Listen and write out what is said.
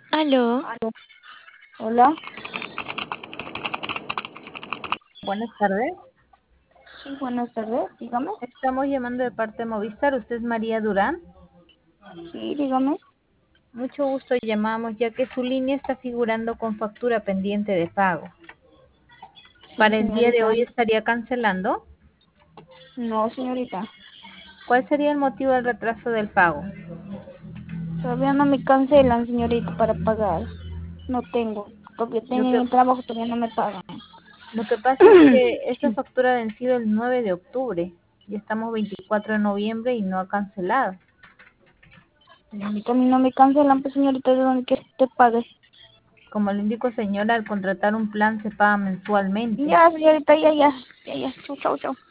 Aló, Aló. Hola, buenas tardes. sí, buenas tardes, dígame. Estamos llamando de parte de Movistar. ¿Usted es María Durán? Sí, dígame. Mucho gusto, llamamos ya que su línea está figurando con factura pendiente de pago. Sí, Para el día de señorita. hoy estaría cancelando. No, señorita. ¿Cuál sería el motivo del retraso del pago? Todavía no me cancelan, señorita, para pagar. No tengo, porque Lo tengo que, en el trabajo, todavía no me pagan. lo que pasa es que esta factura ha vencido el 9 de octubre. Ya estamos 24 de noviembre y no ha cancelado. Señorita, a mí no me cancelan, pues, señorita, ¿de dónde quieres que te pague? Como le indico, señora, al contratar un plan se paga mensualmente. Ya, señorita, ya. Chau, chau, chau.